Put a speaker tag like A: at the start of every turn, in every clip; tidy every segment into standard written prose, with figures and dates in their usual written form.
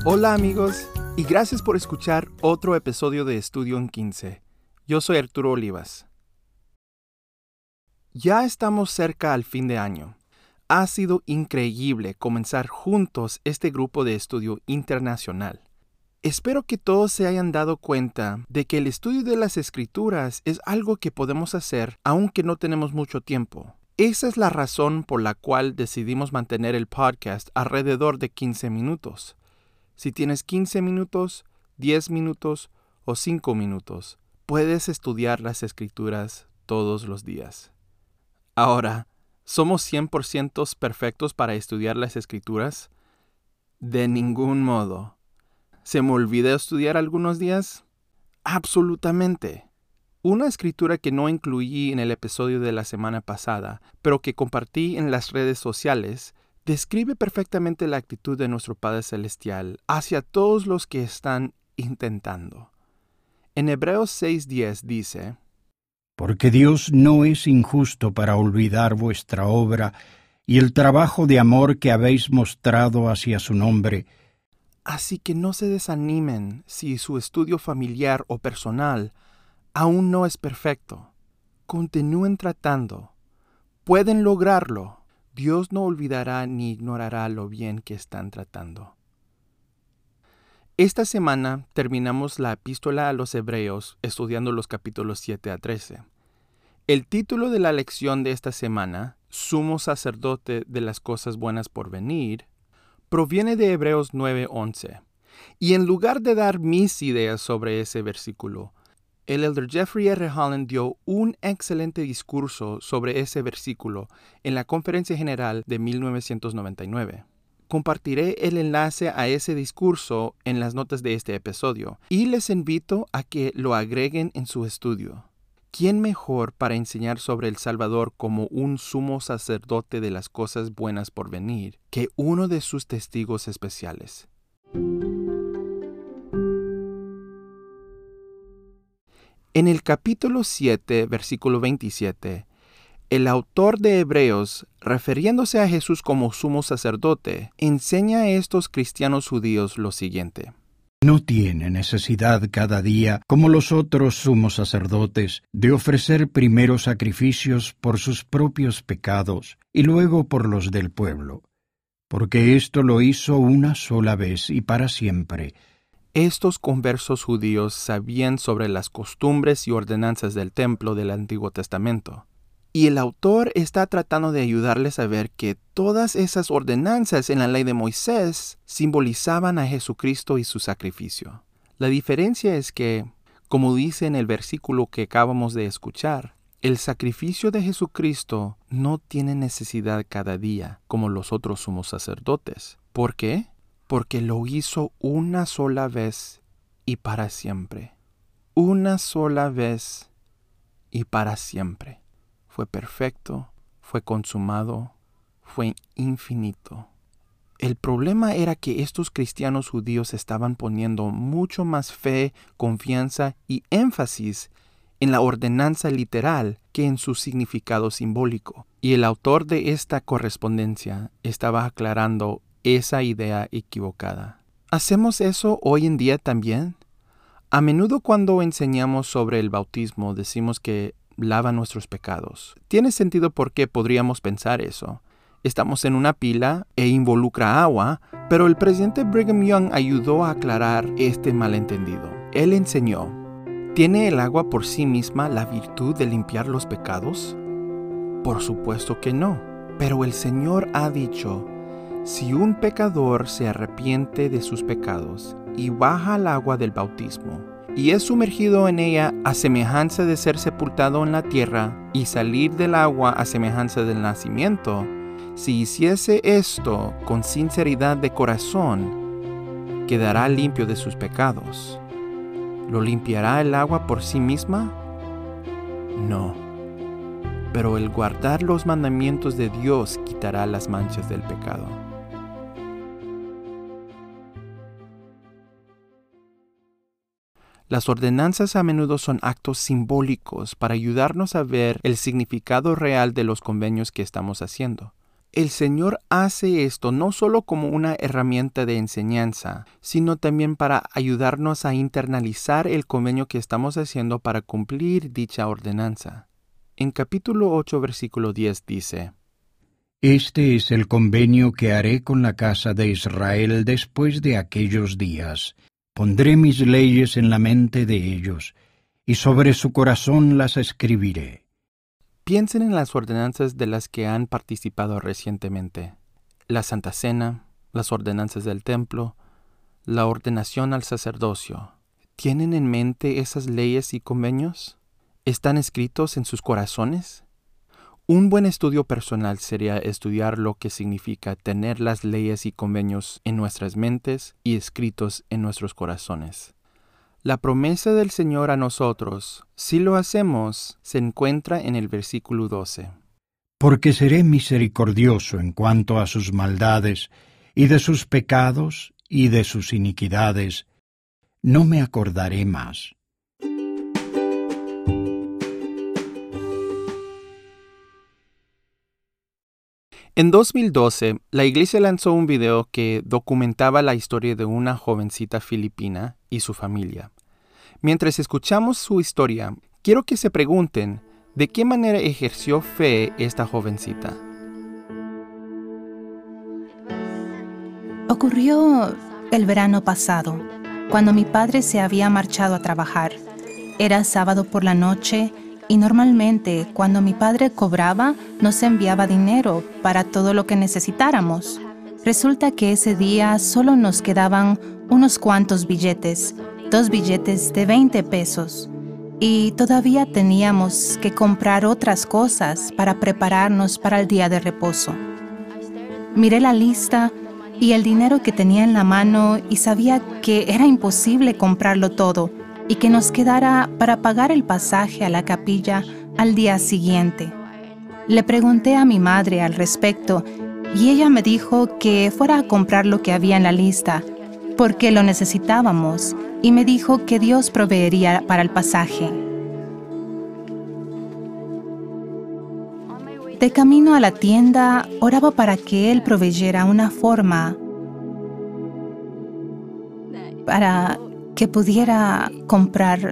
A: Hola amigos, y gracias por escuchar otro episodio de Estudio en 15. Yo soy Arturo Olivas. Ya estamos cerca al fin de año. Ha sido increíble comenzar juntos este grupo de estudio internacional. Espero que todos se hayan dado cuenta de que el estudio de las Escrituras es algo que podemos hacer aunque no tenemos mucho tiempo. Esa es la razón por la cual decidimos mantener el podcast alrededor de 15 minutos. Si tienes 15 minutos, 10 minutos o 5 minutos, puedes estudiar las Escrituras todos los días. Ahora, ¿somos 100% perfectos para estudiar las Escrituras? De ningún modo. ¿Se me olvida estudiar algunos días? Absolutamente. Una escritura que no incluí en el episodio de la semana pasada, pero que compartí en las redes sociales, describe perfectamente la actitud de nuestro Padre Celestial hacia todos los que están intentando. En Hebreos 6:10 dice:
B: Porque Dios no es injusto para olvidar vuestra obra y el trabajo de amor que habéis mostrado hacia su nombre.
A: Así que no se desanimen si su estudio familiar o personal aún no es perfecto. Continúen tratando. Pueden lograrlo. Dios no olvidará ni ignorará lo bien que están tratando. Esta semana terminamos la epístola a los Hebreos estudiando los capítulos 7 a 13. El título de la lección de esta semana, Sumo Sacerdote de las Cosas Buenas por Venir, proviene de Hebreos 9:11. Y en lugar de dar mis ideas sobre ese versículo, el elder Jeffrey R. Holland dio un excelente discurso sobre ese versículo en la Conferencia General de 1999. Compartiré el enlace a ese discurso en las notas de este episodio y les invito a que lo agreguen en su estudio. ¿Quién mejor para enseñar sobre el Salvador como un sumo sacerdote de las cosas buenas por venir que uno de sus testigos especiales? En el capítulo 7, versículo 27, el autor de Hebreos, refiriéndose a Jesús como sumo sacerdote, enseña a estos cristianos judíos lo siguiente:
B: No tiene necesidad cada día, como los otros sumos sacerdotes, de ofrecer primero sacrificios por sus propios pecados y luego por los del pueblo, porque esto lo hizo una sola vez y para siempre.
A: Estos conversos judíos sabían sobre las costumbres y ordenanzas del templo del Antiguo Testamento. Y el autor está tratando de ayudarles a ver que todas esas ordenanzas en la ley de Moisés simbolizaban a Jesucristo y su sacrificio. La diferencia es que, como dice en el versículo que acabamos de escuchar, el sacrificio de Jesucristo no tiene necesidad cada día como los otros sumos sacerdotes. ¿Por qué? Porque lo hizo una sola vez y para siempre. Una sola vez y para siempre. Fue perfecto, fue consumado, fue infinito. El problema era que estos cristianos judíos estaban poniendo mucho más fe, confianza y énfasis en la ordenanza literal que en su significado simbólico. Y el autor de esta correspondencia estaba aclarando esa idea equivocada. ¿Hacemos eso hoy en día también? A menudo cuando enseñamos sobre el bautismo decimos que lava nuestros pecados. Tiene sentido porque podríamos pensar eso. Estamos en una pila e involucra agua, pero el presidente Brigham Young ayudó a aclarar este malentendido. Él enseñó: ¿tiene el agua por sí misma la virtud de limpiar los pecados? Por supuesto que no, pero el Señor ha dicho: si un pecador se arrepiente de sus pecados y baja al agua del bautismo, y es sumergido en ella a semejanza de ser sepultado en la tierra y salir del agua a semejanza del nacimiento, si hiciese esto con sinceridad de corazón, quedará limpio de sus pecados. ¿Lo limpiará el agua por sí misma? No. Pero el guardar los mandamientos de Dios quitará las manchas del pecado. Las ordenanzas a menudo son actos simbólicos para ayudarnos a ver el significado real de los convenios que estamos haciendo. El Señor hace esto no solo como una herramienta de enseñanza, sino también para ayudarnos a internalizar el convenio que estamos haciendo para cumplir dicha ordenanza. En capítulo 8, versículo 10 dice:
B: Este es el convenio que haré con la casa de Israel después de aquellos días. Pondré mis leyes en la mente de ellos, y sobre su corazón las escribiré.
A: Piensen en las ordenanzas de las que han participado recientemente: la Santa Cena, las ordenanzas del templo, la ordenación al sacerdocio. ¿Tienen en mente esas leyes y convenios? ¿Están escritos en sus corazones? Un buen estudio personal sería estudiar lo que significa tener las leyes y convenios en nuestras mentes y escritos en nuestros corazones. La promesa del Señor a nosotros, si lo hacemos, se encuentra en el versículo 12.
B: Porque seré misericordioso en cuanto a sus maldades, y de sus pecados y de sus iniquidades no me acordaré más.
A: En 2012, la iglesia lanzó un video que documentaba la historia de una jovencita filipina y su familia. Mientras escuchamos su historia, quiero que se pregunten de qué manera ejerció fe esta jovencita.
C: Ocurrió el verano pasado, cuando mi padre se había marchado a trabajar. Era sábado por la noche y normalmente cuando mi padre cobraba nos enviaba dinero para todo lo que necesitáramos. Resulta que ese día solo nos quedaban unos cuantos billetes, 2 billetes de 20 pesos. Y todavía teníamos que comprar otras cosas para prepararnos para el día de reposo. Miré la lista y el dinero que tenía en la mano y sabía que era imposible comprarlo todo y que nos quedara para pagar el pasaje a la capilla al día siguiente. Le pregunté a mi madre al respecto y ella me dijo que fuera a comprar lo que había en la lista, porque lo necesitábamos, y me dijo que Dios proveería para el pasaje. De camino a la tienda, oraba para que Él proveyera una forma para que pudiera comprar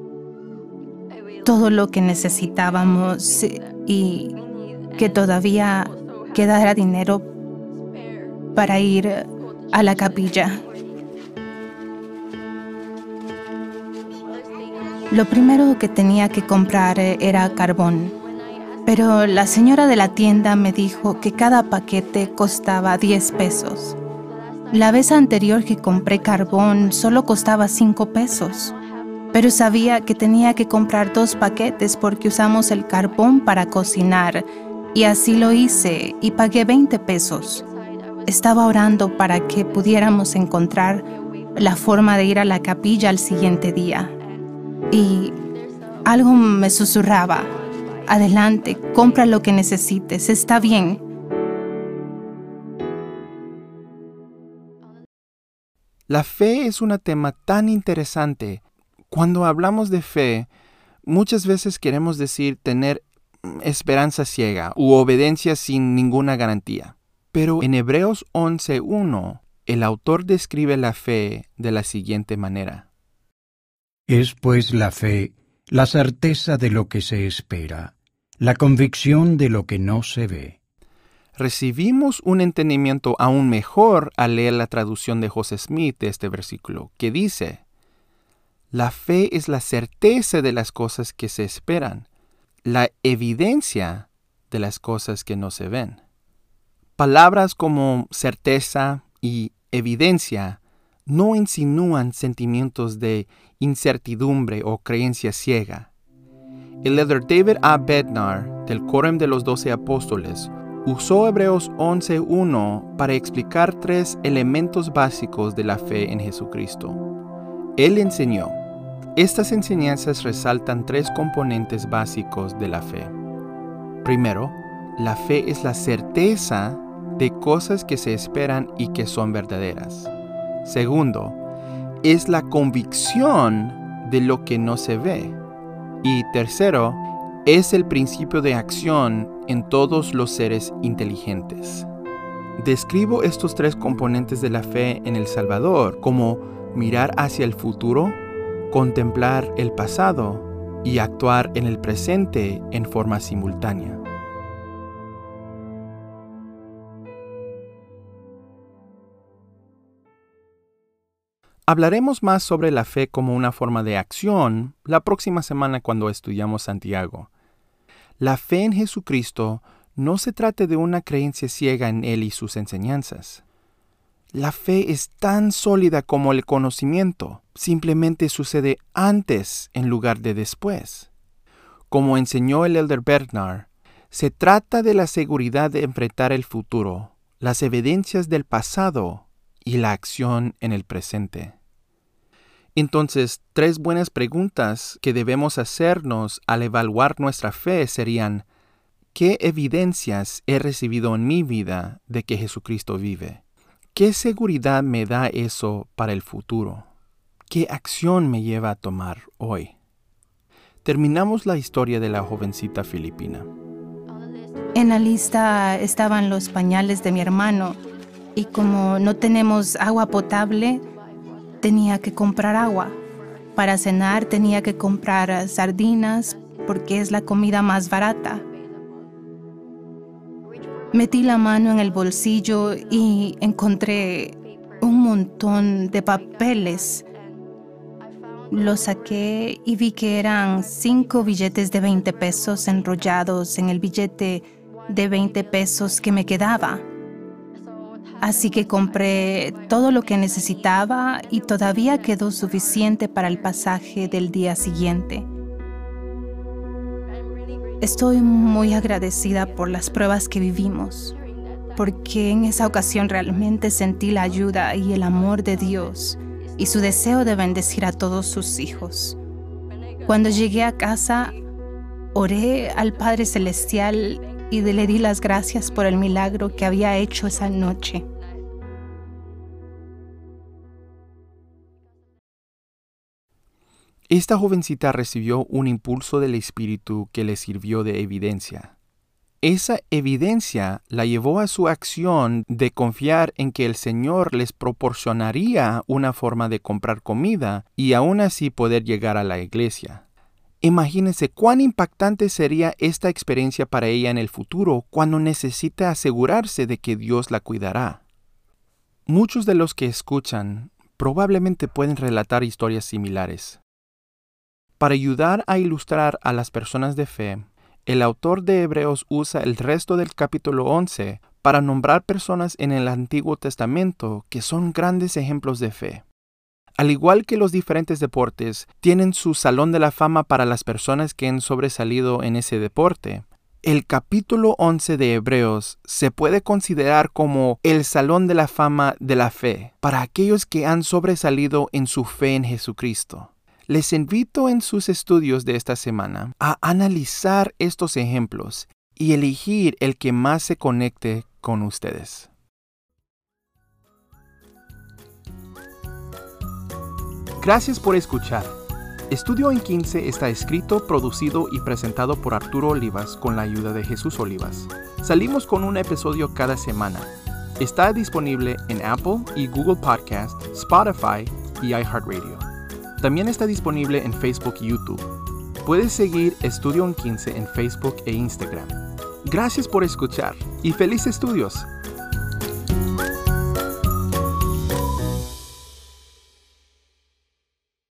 C: todo lo que necesitábamos y que todavía quedara dinero para ir a la capilla. Lo primero que tenía que comprar era carbón, pero la señora de la tienda me dijo que cada paquete costaba 10 pesos. La vez anterior que compré carbón solo costaba 5 pesos, pero sabía que tenía que comprar 2 paquetes porque usamos el carbón para cocinar, y así lo hice y pagué 20 pesos. Estaba orando para que pudiéramos encontrar la forma de ir a la capilla al siguiente día. Y algo me susurraba: adelante, compra lo que necesites, está bien.
A: La fe es un tema tan interesante. Cuando hablamos de fe, muchas veces queremos decir tener esperanza ciega u obediencia sin ninguna garantía. Pero en Hebreos 11:1, el autor describe la fe de la siguiente manera:
B: Es pues la fe, la certeza de lo que se espera, la convicción de lo que no se ve.
A: Recibimos un entendimiento aún mejor al leer la traducción de José Smith de este versículo, que dice: la fe es la certeza de las cosas que se esperan, la evidencia de las cosas que no se ven. Palabras como certeza y evidencia no insinúan sentimientos de incertidumbre o creencia ciega. El elder David A. Bednar, del Quórum de los 12 Apóstoles, usó Hebreos 11:1 para explicar 3 elementos básicos de la fe en Jesucristo. Él enseñó: estas enseñanzas resaltan 3 componentes básicos de la fe. Primero, la fe es la certeza de cosas que se esperan y que son verdaderas. Segundo, es la convicción de lo que no se ve. Y tercero, es el principio de acción en todos los seres inteligentes. Describo estos 3 componentes de la fe en el Salvador como mirar hacia el futuro, contemplar el pasado y actuar en el presente en forma simultánea. Hablaremos más sobre la fe como una forma de acción la próxima semana cuando estudiamos Santiago. La fe en Jesucristo no se trata de una creencia ciega en Él y sus enseñanzas. La fe es tan sólida como el conocimiento, simplemente sucede antes en lugar de después. Como enseñó el Elder Bernard, se trata de la seguridad de enfrentar el futuro, las evidencias del pasado y la acción en el presente. Entonces, 3 buenas preguntas que debemos hacernos al evaluar nuestra fe serían: ¿qué evidencias he recibido en mi vida de que Jesucristo vive? ¿Qué seguridad me da eso para el futuro? ¿Qué acción me lleva a tomar hoy? Terminamos la historia de la jovencita filipina.
C: En la lista estaban los pañales de mi hermano y como no tenemos agua potable, tenía que comprar agua. Para cenar tenía que comprar sardinas porque es la comida más barata. Metí la mano en el bolsillo y encontré un montón de papeles. Lo saqué y vi que eran 5 billetes de 20 pesos enrollados en el billete de 20 pesos que me quedaba. Así que compré todo lo que necesitaba y todavía quedó suficiente para el pasaje del día siguiente. Estoy muy agradecida por las pruebas que vivimos, porque en esa ocasión realmente sentí la ayuda y el amor de Dios y su deseo de bendecir a todos sus hijos. Cuando llegué a casa, oré al Padre Celestial y le di las gracias por el milagro que había hecho esa noche.
A: Esta jovencita recibió un impulso del Espíritu que le sirvió de evidencia. Esa evidencia la llevó a su acción de confiar en que el Señor les proporcionaría una forma de comprar comida y aún así poder llegar a la iglesia. Imagínense cuán impactante sería esta experiencia para ella en el futuro cuando necesite asegurarse de que Dios la cuidará. Muchos de los que escuchan probablemente pueden relatar historias similares. Para ayudar a ilustrar a las personas de fe, el autor de Hebreos usa el resto del capítulo 11 para nombrar personas en el Antiguo Testamento que son grandes ejemplos de fe. Al igual que los diferentes deportes tienen su salón de la fama para las personas que han sobresalido en ese deporte, el capítulo 11 de Hebreos se puede considerar como el salón de la fama de la fe para aquellos que han sobresalido en su fe en Jesucristo. Les invito en sus estudios de esta semana a analizar estos ejemplos y elegir el que más se conecte con ustedes. Gracias por escuchar. Estudio en 15 está escrito, producido y presentado por Arturo Olivas con la ayuda de Jesús Olivas. Salimos con un episodio cada semana. Está disponible en Apple y Google Podcast, Spotify y iHeartRadio. También está disponible en Facebook y YouTube. Puedes seguir Estudio en 15 en Facebook e Instagram. Gracias por escuchar y felices estudios.